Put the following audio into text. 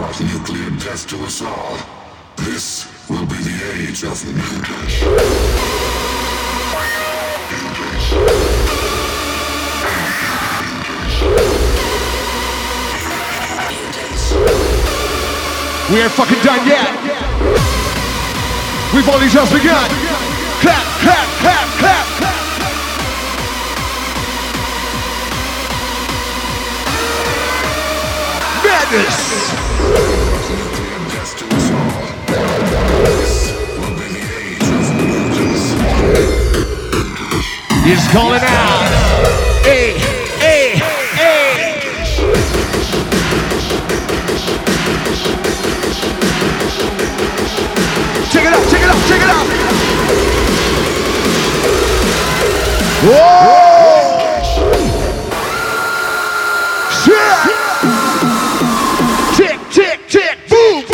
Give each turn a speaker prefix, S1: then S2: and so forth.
S1: brought nuclear death to us all. This will be the age of mutants.
S2: We ain't fucking done yet. We've only just begun. Clap, clap, clap, clap. Madness. He's calling out. Hey, hey, hey. Check it out, check it out, check it out. Whoa! Shit! Tick, tick, tick, boom!